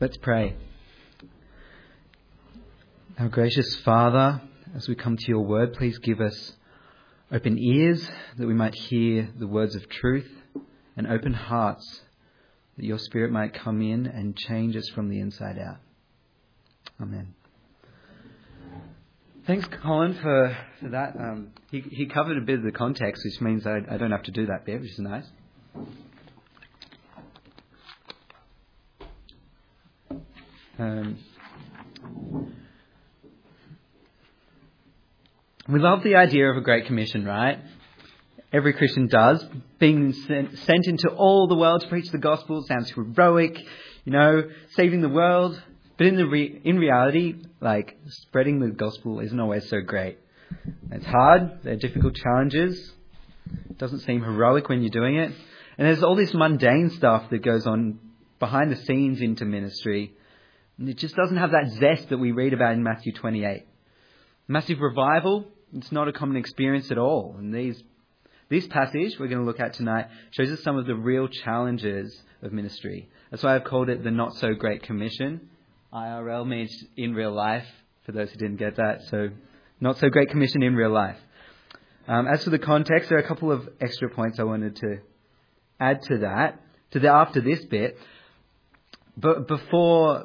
Let's pray. Our gracious Father, as we come to your word, please give us open ears that we might hear the words of truth, and open hearts that your Spirit might come in and change us from the inside out. Amen. Thanks, Colin, for that. He covered a bit of the context, which means I don't have to do that bit, which is nice. We love the idea of a Great Commission, right? Every Christian does. Being sent into all the world to preach the gospel sounds heroic, saving the world. But in reality, spreading the gospel isn't always so great. It's hard. There are difficult challenges. It doesn't seem heroic when you're doing it. And there's all this mundane stuff that goes on behind the scenes into ministry. And it just doesn't have that zest that we read about in Matthew 28. Massive revival, it's not a common experience at all. And this passage we're going to look at tonight shows us some of the real challenges of ministry. That's why I've called it the Not So Great Commission. IRL means in real life, for those who didn't get that. So, Not So Great Commission in real life. As for the context, there are a couple of extra points I wanted to add to that, after this bit. But before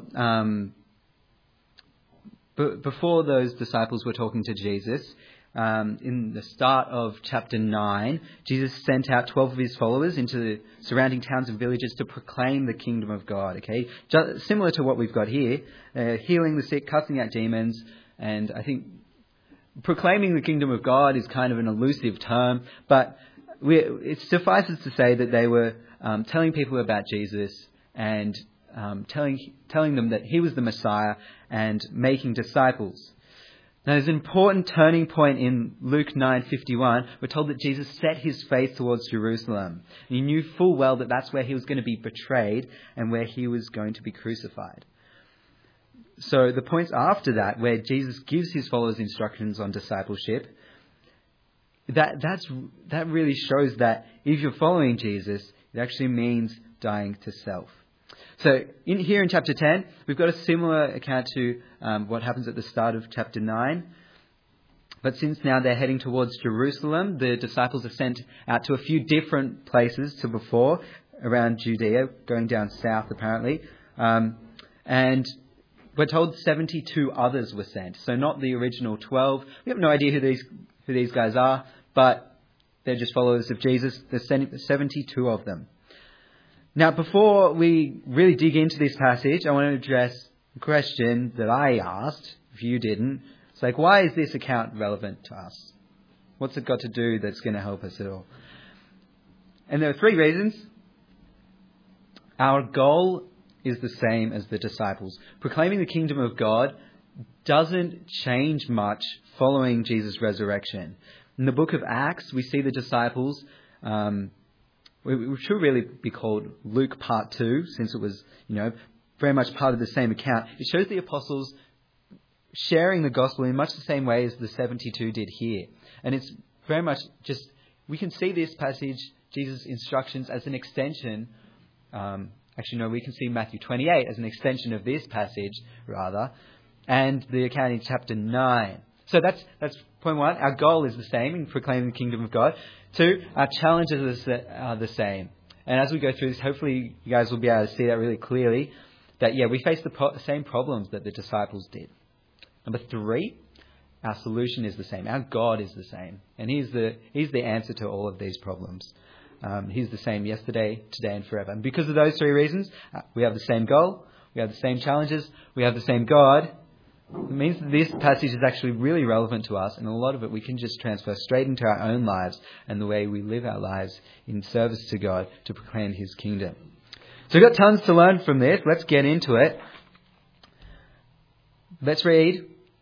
those disciples were talking to Jesus, in the start of chapter 9, Jesus sent out 12 of his followers into the surrounding towns and villages to proclaim the kingdom of God. Okay, similar to what we've got here, healing the sick, casting out demons, and I think proclaiming the kingdom of God is kind of an elusive term, but it suffices to say that they were telling people about Jesus and telling them that he was the Messiah and making disciples. Now, there's an important turning point in Luke 9:51. We're told that Jesus set his face towards Jerusalem. And he knew full well that that's where he was going to be betrayed and where he was going to be crucified. So the points after that, where Jesus gives his followers instructions on discipleship, that really shows that if you're following Jesus, it actually means dying to self. So here in chapter 10, we've got a similar account to what happens at the start of chapter 9. But since now they're heading towards Jerusalem, the disciples are sent out to a few different places to before, around Judea, going down south apparently. And we're told 72 others were sent, so not the original 12. We have no idea who these guys are, but they're just followers of Jesus. There's 72 of them. Now, before we really dig into this passage, I want to address a question that I asked, if you didn't. It's like, why is this account relevant to us? What's it got to do that's going to help us at all? And there are 3 reasons. Our goal is the same as the disciples. Proclaiming the kingdom of God doesn't change much following Jesus' resurrection. In the book of Acts, we see the disciples... we should really be called Luke Part 2, since it was, very much part of the same account. It shows the apostles sharing the gospel in much the same way as the 72 did here. And it's very much just, we can see this passage, Jesus' instructions, as an extension. We can see Matthew 28 as an extension of this passage, rather, and the account in chapter 9. So that's point 1. Our goal is the same in proclaiming the kingdom of God. 2, our challenges are the same. And as we go through this, hopefully you guys will be able to see that really clearly, that, we face the same problems that the disciples did. Number 3, our solution is the same. Our God is the same. And He's the answer to all of these problems. He's the same yesterday, today, and forever. And because of those 3 reasons, we have the same goal, we have the same challenges, we have the same God. It means that this passage is actually really relevant to us, and a lot of it we can just transfer straight into our own lives and the way we live our lives in service to God to proclaim His kingdom. So we've got tons to learn from this. Let's get into it. Let's read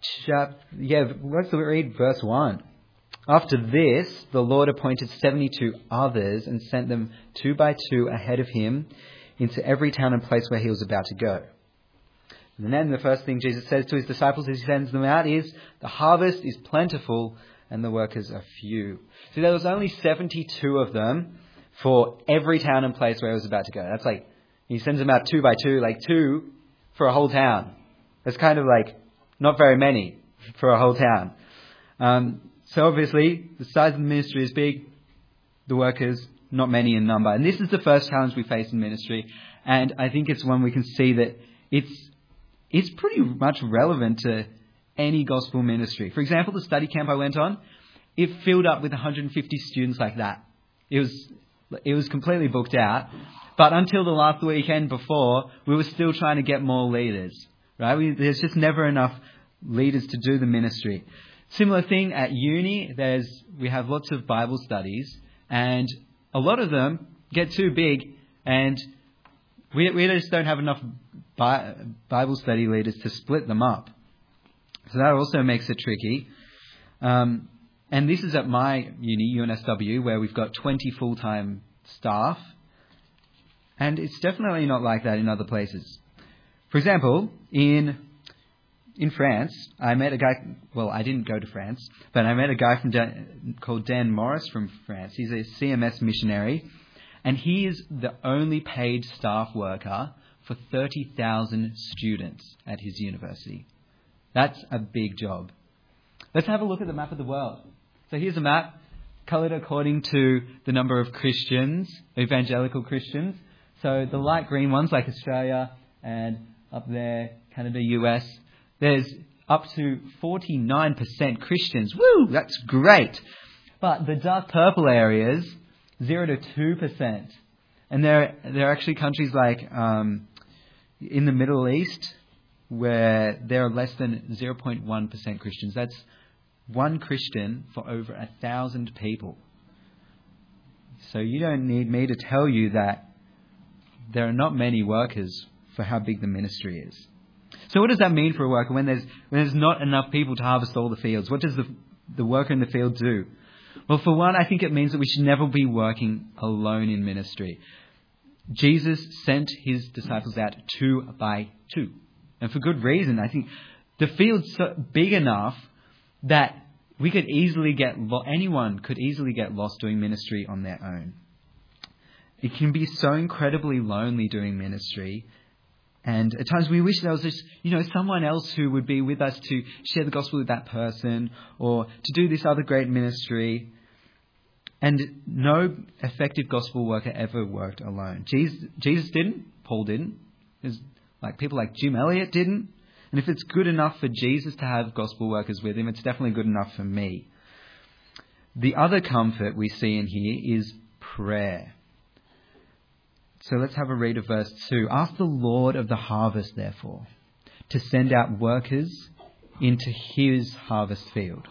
verse 1. After this, the Lord appointed 72 others and sent them 2 by 2 ahead of Him into every town and place where He was about to go. And then the first thing Jesus says to His disciples as He sends them out is, the harvest is plentiful and the workers are few. See, there was only 72 of them for every town and place where He was about to go. That's He sends them out 2 by 2, 2 for a whole town. That's kind of like not very many for a whole town. So obviously, the size of the ministry is big, the workers not many in number. And this is the first challenge we face in ministry. And I think it's one we can see that it's pretty much relevant to any gospel ministry. For example, the study camp I went on, it filled up with 150 students like that. It was completely booked out. But until the last weekend before, we were still trying to get more leaders. Right? There's just never enough leaders to do the ministry. Similar thing at uni, we have lots of Bible studies, and a lot of them get too big, and we just don't have enough Bible study leaders to split them up. So that also makes it tricky. And this is at my uni, UNSW, where we've got 20 full-time staff, and it's definitely not like that in other places. For example, in France, I met a guy, well, I didn't go to France, but I met a guy called Dan Morris from France. He's a CMS missionary, and he is the only paid staff worker for 30,000 students at his university. That's a big job. Let's have a look at the map of the world. So here's a map, coloured according to the number of Christians, evangelical Christians. So the light green ones, like Australia and up there, Canada, US, there's up to 49% Christians. Woo! That's great. But the dark purple areas, 0 to 2%. And there are actually countries like in the Middle East where there are less than 0.1% Christians. That's one Christian for over 1,000 people. So you don't need me to tell you that there are not many workers for how big the ministry is. So what does that mean for a worker when there's not enough people to harvest all the fields? What does the worker in the field do? Well, for one, I think it means that we should never be working alone in ministry. Jesus sent his disciples out 2 by 2. And for good reason. I think the field's so big enough that anyone could easily get lost doing ministry on their own. It can be so incredibly lonely doing ministry. And at times we wish there was just, someone else who would be with us to share the gospel with that person or to do this other great ministry. And no effective gospel worker ever worked alone. Jesus didn't. Paul didn't. There's people like Jim Elliot didn't. And if it's good enough for Jesus to have gospel workers with him, it's definitely good enough for me. The other comfort we see in here is prayer. So let's have a read of verse 2. Ask the Lord of the harvest, therefore, to send out workers into his harvest field.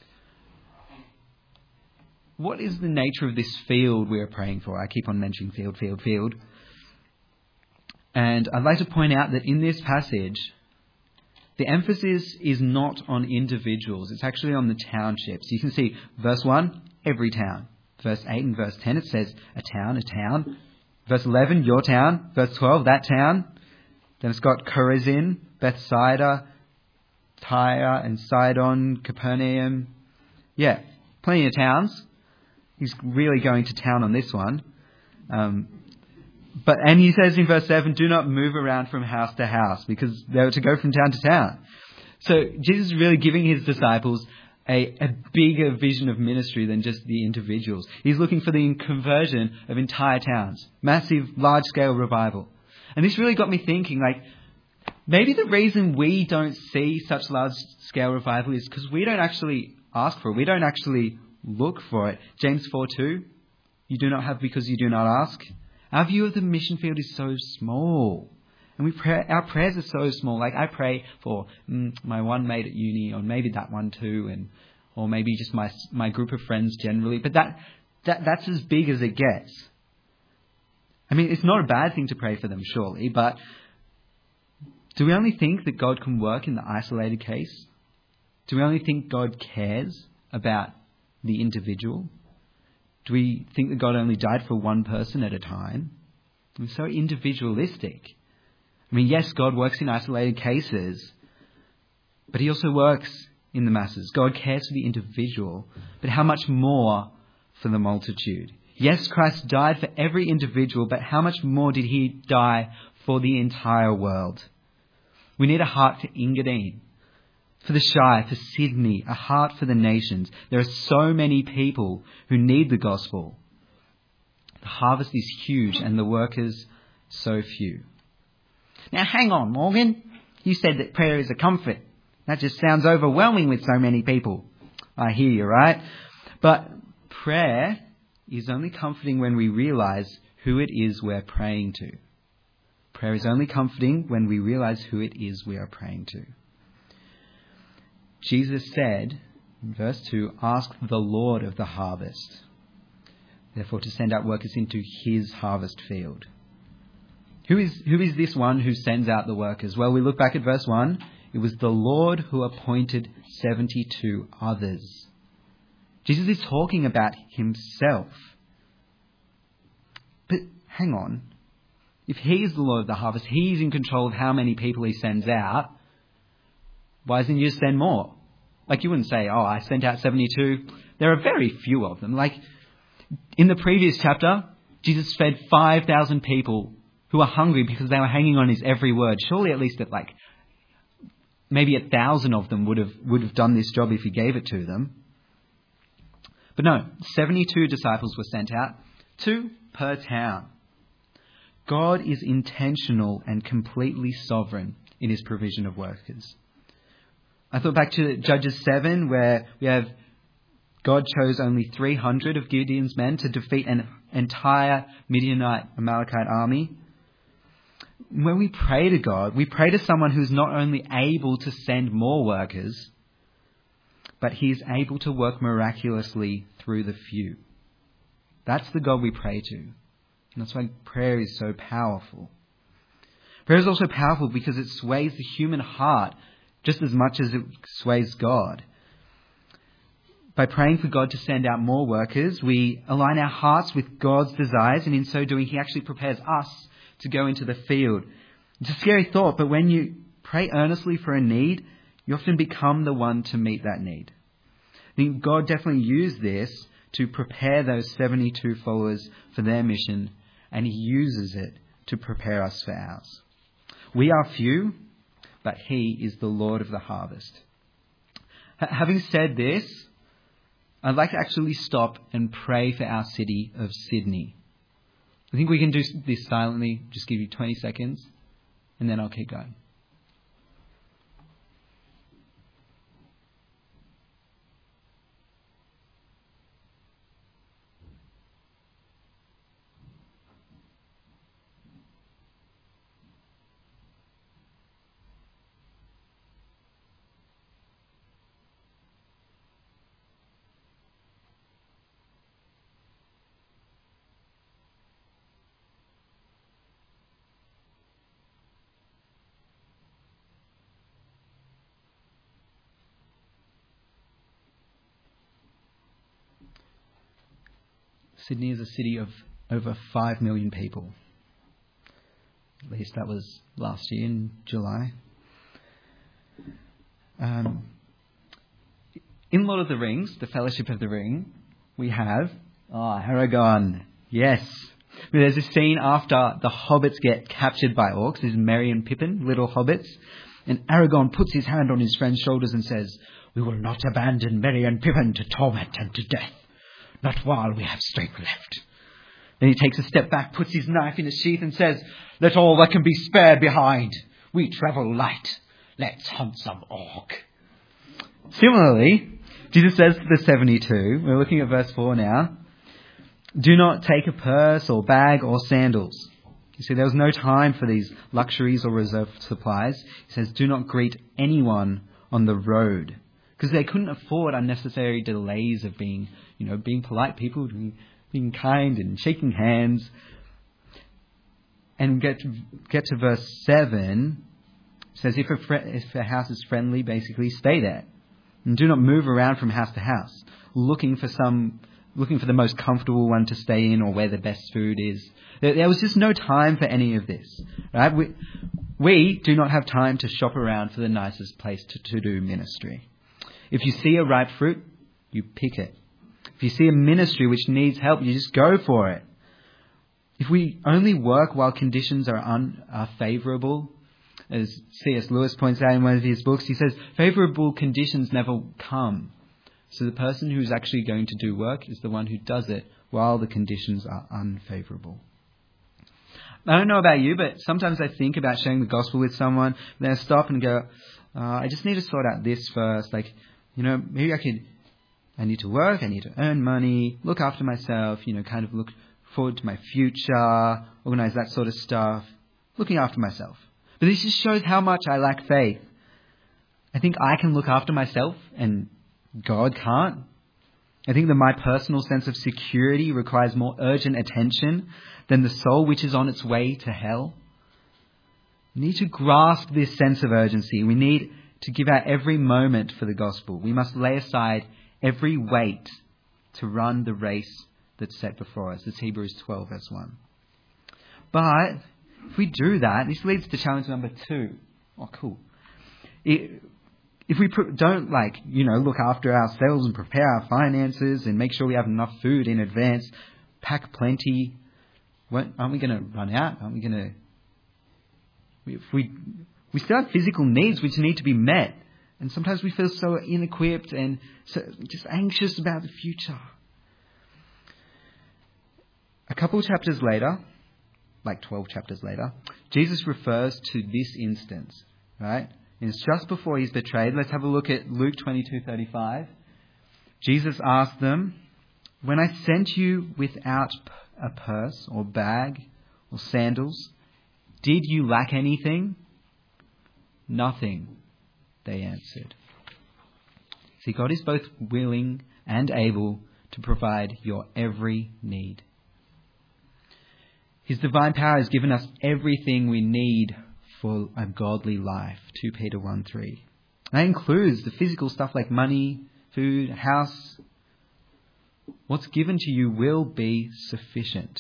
What is the nature of this field we are praying for? I keep on mentioning field. And I'd like to point out that in this passage, the emphasis is not on individuals. It's actually on the townships. You can see verse 1, every town. Verse 8 and verse 10, it says a town. Verse 11, your town. Verse 12, that town. Then it's got Chorazin, Bethsaida, Tyre and Sidon, Capernaum. Yeah, plenty of towns. He's really going to town on this one. And he says in verse 7, do not move around from house to house, because they were to go from town to town. So Jesus is really giving his disciples a bigger vision of ministry than just the individuals. He's looking for the conversion of entire towns. Massive, large-scale revival. And this really got me thinking, maybe the reason we don't see such large-scale revival is because we don't actually ask for it. We don't actually look for it. James 4:2, you do not have because you do not ask. Our view of the mission field is so small. And our prayers are so small. I pray for my one mate at uni, or maybe that one too, or maybe just my group of friends generally. But that's as big as it gets. I mean, it's not a bad thing to pray for them, surely, but do we only think that God can work in the isolated case? Do we only think God cares about the individual? Do we think that God only died for one person at a time? We're so individualistic. I mean, yes, God works in isolated cases, but he also works in the masses. God cares for the individual, but how much more for the multitude? Yes, Christ died for every individual, but how much more did he die for the entire world? We need a heart for Engadine, for the Shire, for Sydney, a heart for the nations. There are so many people who need the gospel. The harvest is huge and the workers so few. Now hang on, Morgan. You said that prayer is a comfort. That just sounds overwhelming with so many people. I hear you, right? But prayer is only comforting when we realize who it is we're praying to. Prayer is only comforting when we realize who it is we are praying to. Jesus said in verse 2, ask the Lord of the harvest, therefore to send out workers into his harvest field. Who is this one who sends out the workers? Well, we look back at verse 1. It was the Lord who appointed 72 others. Jesus is talking about himself. But hang on. If he is the Lord of the harvest, he is in control of how many people he sends out. Why doesn't he just send more? Like, you wouldn't say, oh, I sent out 72. There are very few of them. Like, in the previous chapter, Jesus fed 5,000 people who were hungry because they were hanging on his every word. Surely at least maybe 1,000 of them would have done this job if he gave it to them. But no, 72 disciples were sent out, 2 per town. God is intentional and completely sovereign in his provision of workers. I thought back to Judges 7, where we have God chose only 300 of Gideon's men to defeat an entire Midianite Amalekite army. When we pray to God, we pray to someone who's not only able to send more workers, but he is able to work miraculously through the few. That's the God we pray to. And that's why prayer is so powerful. Prayer is also powerful because it sways the human heart just as much as it sways God. By praying for God to send out more workers, we align our hearts with God's desires, and in so doing, he actually prepares us to go into the field. It's a scary thought, but when you pray earnestly for a need, you often become the one to meet that need. I think God definitely used this to prepare those 72 followers for their mission, and he uses it to prepare us for ours. We are few, but he is the Lord of the harvest. Having said this, I'd like to actually stop and pray for our city of Sydney. I think we can do this silently, just give you 20 seconds, and then I'll keep going. Sydney is a city of over 5 million people. At least that was last year in July. In Lord of the Rings, the Fellowship of the Ring, we have Aragorn. Yes. There's a scene after the hobbits get captured by orcs. There's Merry and Pippin, little hobbits. And Aragorn puts his hand on his friend's shoulders and says, "We will not abandon Merry and Pippin to torment and to death. Not while we have strength left." Then he takes a step back, puts his knife in his sheath and says, "Let all that can be spared behind. We travel light. Let's hunt some orc." Similarly, Jesus says to the 72, we're looking at verse 4 now, "Do not take a purse or bag or sandals." You see, there was no time for these luxuries or reserved supplies. He says, "Do not greet anyone on the road." Because they couldn't afford unnecessary delays of being polite people, being kind and shaking hands. And get to verse 7, it says, if a house is friendly, basically stay there. And do not move around from house to house, looking for the most comfortable one to stay in or where the best food is. There was just no time for any of this. Right? We do not have time to shop around for the nicest place to do ministry. If you see a ripe fruit, you pick it. If you see a ministry which needs help, you just go for it. If we only work while conditions are favourable, as C.S. Lewis points out in one of his books, he says, favourable conditions never come. So the person who's actually going to do work is the one who does it while the conditions are unfavourable. I don't know about you, but sometimes I think about sharing the gospel with someone, then I stop and go, I just need to sort out this first. Like, maybe I need to work, I need to earn money, look after myself, kind of look forward to my future, organise that sort of stuff, looking after myself. But this just shows how much I lack faith. I think I can look after myself and God can't. I think that my personal sense of security requires more urgent attention than the soul which is on its way to hell. We need to grasp this sense of urgency. We need to give out every moment for the gospel. We must lay aside every weight to run the race that's set before us. That's Hebrews 12 verse 1. But if we do that, this leads to challenge number 2. Oh, cool. If we don't look after ourselves and prepare our finances and make sure we have enough food in advance, pack plenty, aren't we going to run out? Aren't we going to... We still have physical needs which need to be met. And sometimes we feel so ill-equipped and so just anxious about the future. A couple of chapters later, like 12 chapters later, Jesus refers to this instance, right? And it's just before he's betrayed. Let's have a look at Luke 22:35. Jesus asked them, when I sent you without a purse or bag or sandals, did you lack anything? Nothing, they answered. See, God is both willing and able to provide your every need. His divine power has given us everything we need for a godly life. 2 Peter 1:3. That includes the physical stuff like money, food, house. What's given to you will be sufficient.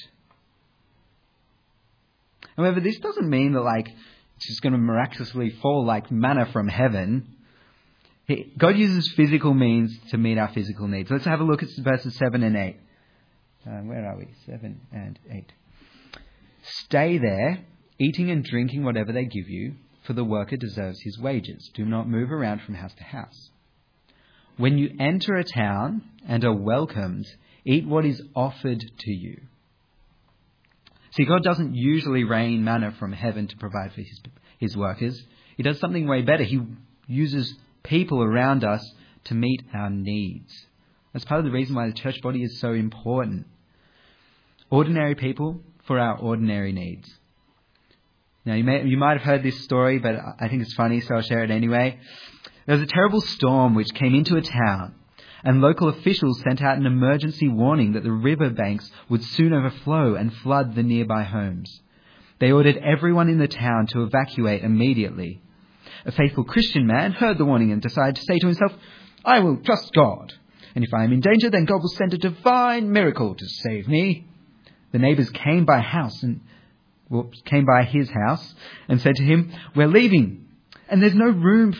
However, this doesn't mean that it's just going to miraculously fall like manna from heaven. God uses physical means to meet our physical needs. Let's have a look at verses 7 and 8. Where are we? 7 and 8. Stay there, eating and drinking whatever they give you, for the worker deserves his wages. Do not move around from house to house. When you enter a town and are welcomed, eat what is offered to you. See, God doesn't usually rain manna from heaven to provide for his workers. He does something way better. He uses people around us to meet our needs. That's part of the reason why the church body is so important. Ordinary people for our ordinary needs. Now, you might have heard this story, but I think it's funny, so I'll share it anyway. There was a terrible storm which came into a town, and local officials sent out an emergency warning that the river banks would soon overflow and flood the nearby homes. They ordered everyone in the town to evacuate immediately. A faithful Christian man heard the warning and decided to say to himself, I will trust God, and if I am in danger, then God will send a divine miracle to save me. The neighbours came by his house and said to him, we're leaving, and there's no room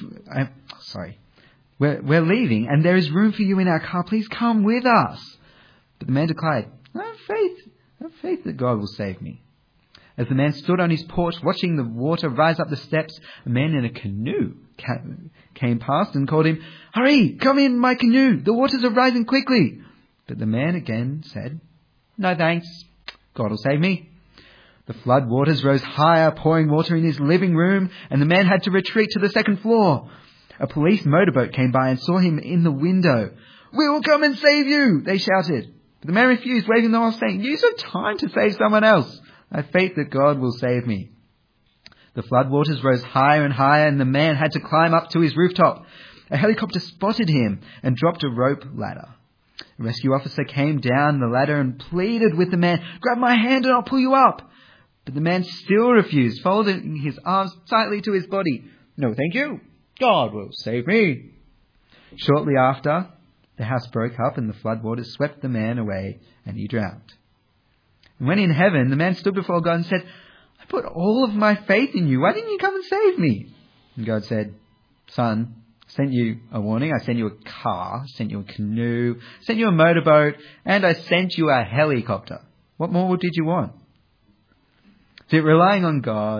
We're leaving, and there is room for you in our car. Please come with us. But the man declared, I have faith that God will save me. As the man stood on his porch watching the water rise up the steps, a man in a canoe came past and called him, Hurry, come in my canoe. The waters are rising quickly. But the man again said, No thanks. God will save me. The flood waters rose higher, pouring water in his living room, and the man had to retreat to the second floor. A police motorboat came by and saw him in the window. We will come and save you, they shouted. But the man refused, waving them off, saying, Use your time to save someone else. I have faith that God will save me. The floodwaters rose higher and higher, and the man had to climb up to his rooftop. A helicopter spotted him and dropped a rope ladder. A rescue officer came down the ladder and pleaded with the man, Grab my hand and I'll pull you up. But the man still refused, folding his arms tightly to his body. No, thank you. God will save me. Shortly after, the house broke up and the floodwaters swept the man away and he drowned. And when in heaven, the man stood before God and said, I put all of my faith in you. Why didn't you come and save me? And God said, Son, I sent you a warning. I sent you a car, I sent you a canoe, I sent you a motorboat, and I sent you a helicopter. What more did you want? See, relying on God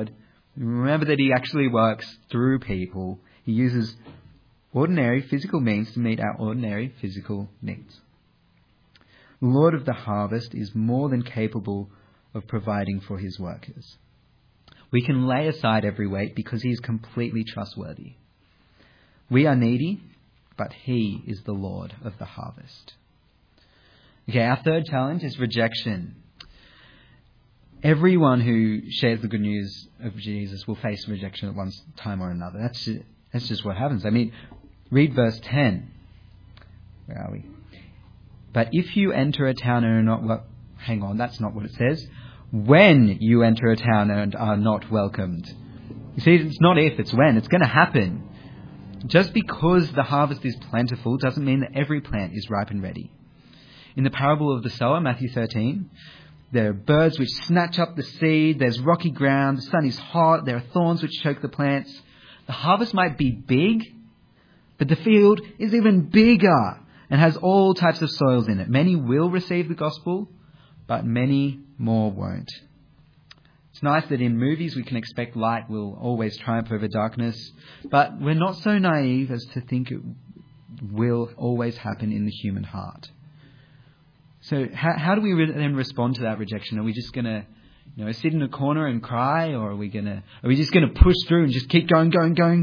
Remember that he actually works through people. He uses ordinary physical means to meet our ordinary physical needs. The Lord of the harvest is more than capable of providing for his workers. We can lay aside every weight because he is completely trustworthy. We are needy, but he is the Lord of the harvest. Okay, our third challenge is rejection. Everyone who shares the good news of Jesus will face rejection at one time or another. That's just what happens. I mean, read verse 10. Where are we? But if you enter a town and are not... hang on, that's not what it says. When you enter a town and are not welcomed. You see, it's not if, it's when. It's going to happen. Just because the harvest is plentiful doesn't mean that every plant is ripe and ready. In the parable of the sower, Matthew 13, there are birds which snatch up the seed, there's rocky ground, the sun is hot, there are thorns which choke the plants. The harvest might be big, but the field is even bigger and has all types of soils in it. Many will receive the gospel, but many more won't. It's nice that in movies we can expect light will always triumph over darkness, but we're not so naive as to think it will always happen in the human heart. So how do we then respond to that rejection? Are we just going to sit in a corner and cry, or are we just going to push through and just keep going?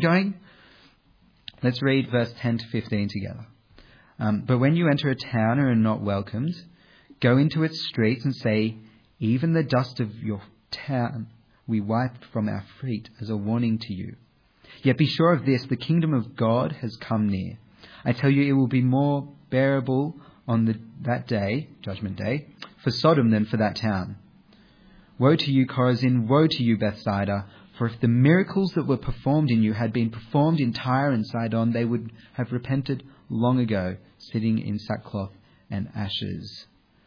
Let's read verse 10 to 15 together. But when you enter a town and are not welcomed, go into its streets and say, even the dust of your town we wiped from our feet as a warning to you. Yet be sure of this, the kingdom of God has come near. I tell you, it will be more bearable on that day, judgment day, for Sodom than for that town. Woe to you, Chorazin! Woe to you, Bethsaida! For if the miracles that were performed in you had been performed in Tyre and Sidon, they would have repented long ago, sitting in sackcloth and ashes.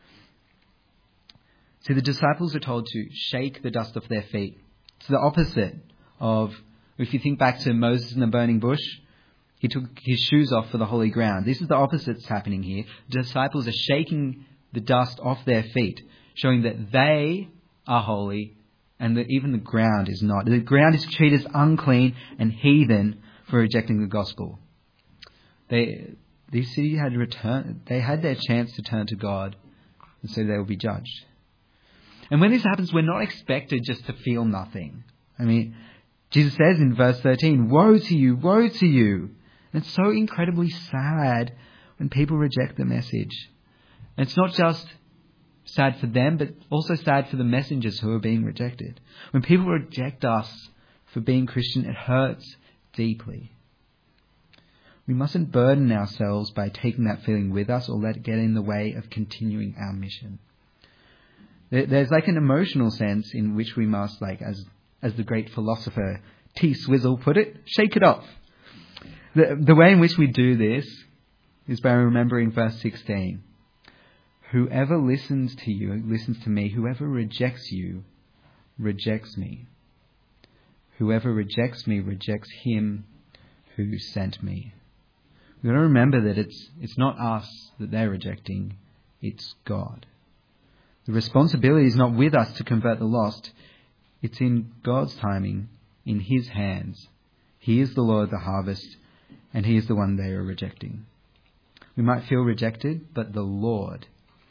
See, the disciples are told to shake the dust off their feet. It's the opposite of, if you think back to Moses in the burning bush, he took his shoes off for the holy ground. This is the opposite that's happening here. The disciples are shaking the dust off their feet, showing that they are holy and that even the ground is not. The ground is treated as unclean and heathen for rejecting the gospel. These cities had returned. They had their chance to turn to God, and so they will be judged. And when this happens, we're not expected just to feel nothing. I mean, Jesus says in verse 13, woe to you, woe to you. And it's so incredibly sad when people reject the message. And it's not just sad for them, but also sad for the messengers who are being rejected. When people reject us for being Christian, it hurts deeply. We mustn't burden ourselves by taking that feeling with us or let it get in the way of continuing our mission. There's like an emotional sense in which we must, like as the great philosopher T. Swizzle put it, shake it off. The way in which we do this is by remembering verse 16. Whoever listens to you listens to me. Whoever rejects you rejects me. Whoever rejects me rejects him who sent me. We've got to remember that it's not us that they're rejecting, it's God. The responsibility is not with us to convert the lost. It's in God's timing, in his hands. He is the Lord of the harvest, and he is the one they are rejecting. We might feel rejected, but the Lord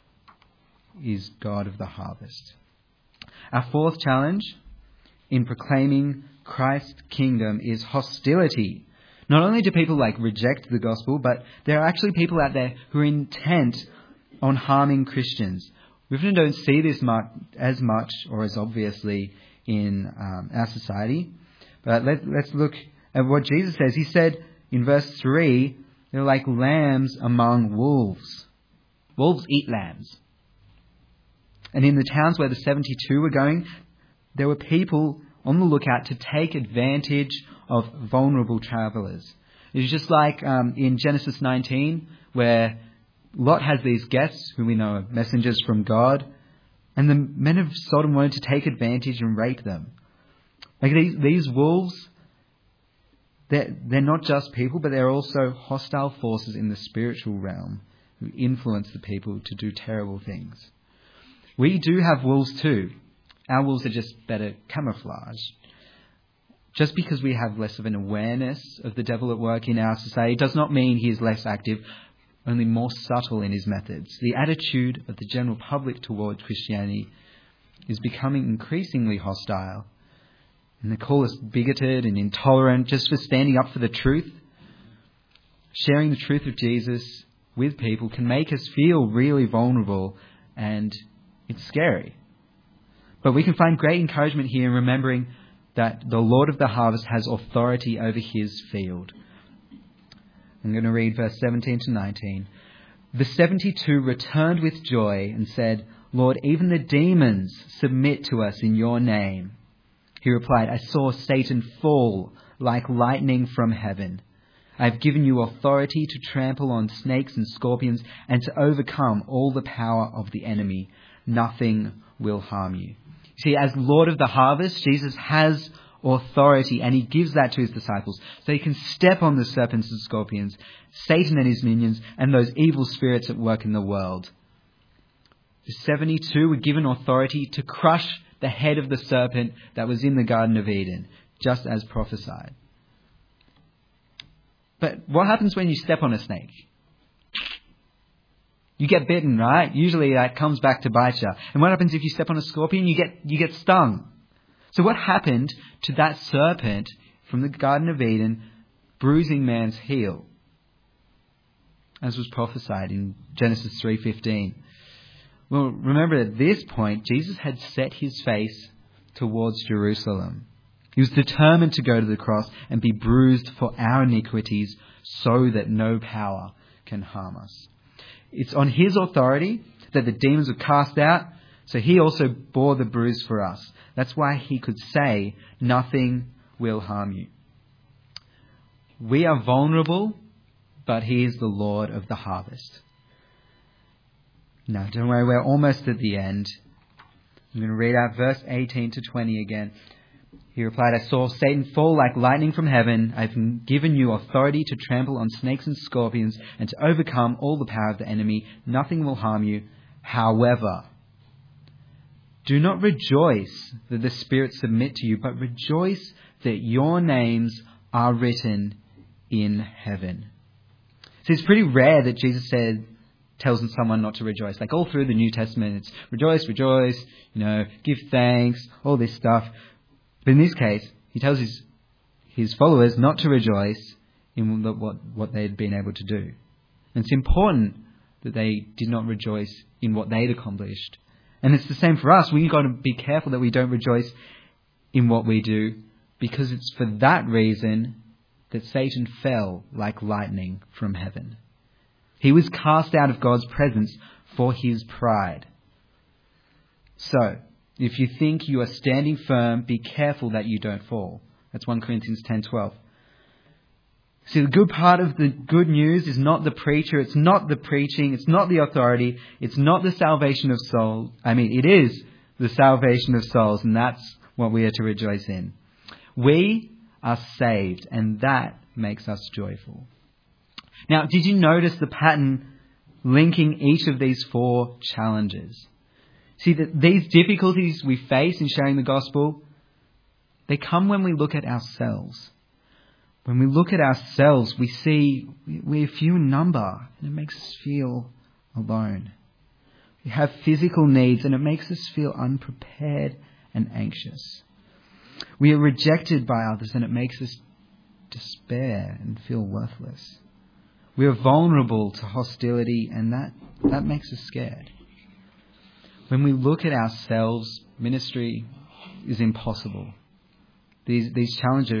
is God of the harvest. Our fourth challenge in proclaiming Christ's kingdom is hostility. Not only do people reject the gospel, but there are actually people out there who are intent on harming Christians. We often don't see this as much or as obviously in our society. But let's look at what Jesus says. He said in verse 3, they're like lambs among wolves. Wolves eat lambs. And in the towns where the 72 were going, there were people on the lookout to take advantage of vulnerable travellers. It's just like in Genesis 19, where Lot has these guests who we know are messengers from God, and the men of Sodom wanted to take advantage and rape them. Like these wolves, they're not just people, but they're also hostile forces in the spiritual realm who influence the people to do terrible things. We do have wolves too. Our wolves are just better camouflaged. Just because we have less of an awareness of the devil at work in our society does not mean he is less active, only more subtle in his methods. The attitude of the general public towards Christianity is becoming increasingly hostile. And they call us bigoted and intolerant just for standing up for the truth. Sharing the truth of Jesus with people can make us feel really vulnerable, and it's scary. But we can find great encouragement here in remembering that the Lord of the harvest has authority over his field. I'm going to read verse 17 to 19. The 72 returned with joy and said, Lord, even the demons submit to us in your name. He replied, I saw Satan fall like lightning from heaven. I have given you authority to trample on snakes and scorpions and to overcome all the power of the enemy. Nothing will harm you. See, as Lord of the harvest, Jesus has authority, and he gives that to his disciples so he can step on the serpents and scorpions, Satan and his minions, and those evil spirits at work in the world. The 72 were given authority to crush the head of the serpent that was in the Garden of Eden, just as prophesied. But what happens when you step on a snake? You get bitten, right? Usually that comes back to bite you. And what happens if you step on a scorpion? You get stung. So what happened to that serpent from the Garden of Eden bruising man's heel? As was prophesied in Genesis 3:15. Well, remember at this point, Jesus had set his face towards Jerusalem. He was determined to go to the cross and be bruised for our iniquities so that no power can harm us. It's on his authority that the demons were cast out, so he also bore the bruise for us. That's why he could say, nothing will harm you. We are vulnerable, but he is the Lord of the harvest. No, don't worry, we're almost at the end. I'm going to read out verse 18 to 20 again. He replied, I saw Satan fall like lightning from heaven. I've given you authority to trample on snakes and scorpions and to overcome all the power of the enemy. Nothing will harm you. However, do not rejoice that the spirits submit to you, but rejoice that your names are written in heaven. So it's pretty rare that Jesus tells someone not to rejoice. Like all through the New Testament, it's rejoice, rejoice, give thanks, all this stuff. But in this case, he tells his followers not to rejoice in what they had been able to do. And it's important that they did not rejoice in what they'd accomplished. And it's the same for us. We've got to be careful that we don't rejoice in what we do, because it's for that reason that Satan fell like lightning from heaven. He was cast out of God's presence for his pride. So, if you think you are standing firm, be careful that you don't fall. That's 1 Corinthians 10:12. See, the good part of the good news is not the preacher, it's not the preaching, it's not the authority, it's not the salvation of souls. It is the salvation of souls, and that's what we are to rejoice in. We are saved, and that makes us joyful. Now, did you notice the pattern linking each of these 4 challenges? See, that these difficulties we face in sharing the gospel, they come when we look at ourselves. When we look at ourselves, we see we're few in number, and it makes us feel alone. We have physical needs, and it makes us feel unprepared and anxious. We are rejected by others, and it makes us despair and feel worthless. We are vulnerable to hostility, and that makes us scared. When we look at ourselves, ministry is impossible. These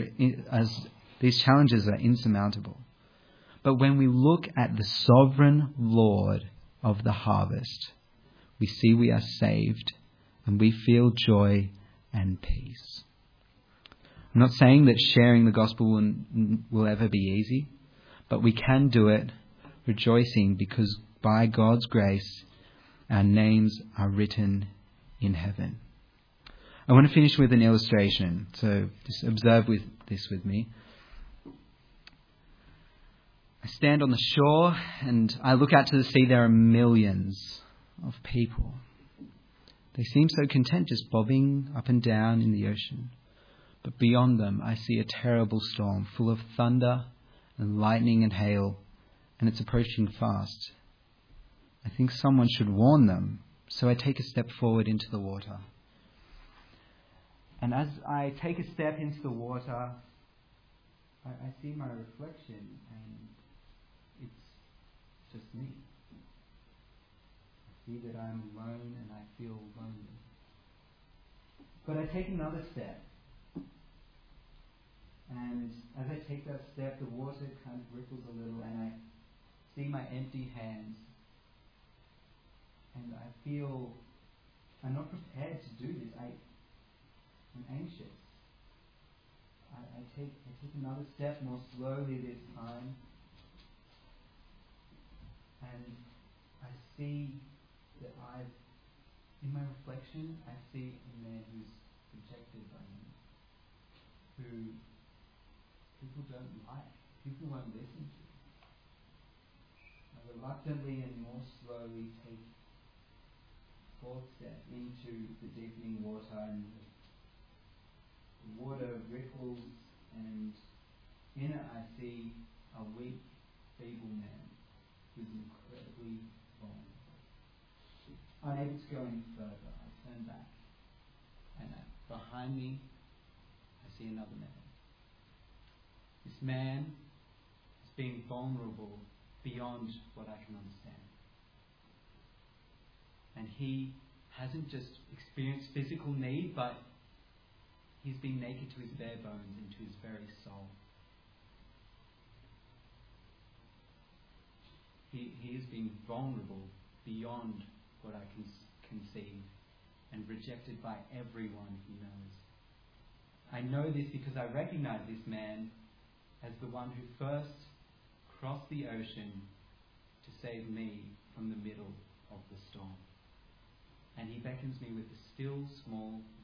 challenges are insurmountable. But when we look at the sovereign Lord of the harvest, we see we are saved and we feel joy and peace. I'm not saying that sharing the gospel will ever be easy, but we can do it rejoicing because by God's grace, our names are written in heaven. I want to finish with an illustration, so just observe this with me. I stand on the shore and I look out to the sea. There are millions of people. They seem so content just bobbing up and down in the ocean. But beyond them, I see a terrible storm full of thunder and lightning and hail, and it's approaching fast. I think someone should warn them, so I take a step forward into the water. And as I take a step into the water, I see my reflection, and it's just me. I see that I'm alone and I feel lonely. But I take another step. And as I take that step, the water kind of ripples a little, and I see my empty hands. And I feel I'm not prepared to do this. I'm anxious. I take another step more slowly this time. And I see that in my reflection, I see a man who's rejected by me, who people don't like, people won't listen to. I reluctantly and more slowly take fourth step into the deepening water, and the water ripples, and in it I see a weak, feeble man who's incredibly vulnerable. Unable to go any further, I turn back, and behind me I see another man. This man is being vulnerable beyond what I can understand. And he hasn't just experienced physical need, but he's been naked to his bare bones and to his very soul. He has been vulnerable beyond what I can conceive, and rejected by everyone he knows. I know this because I recognize this man as the one who first crossed the ocean to save me from the middle of the storm. And he beckons me with a still, small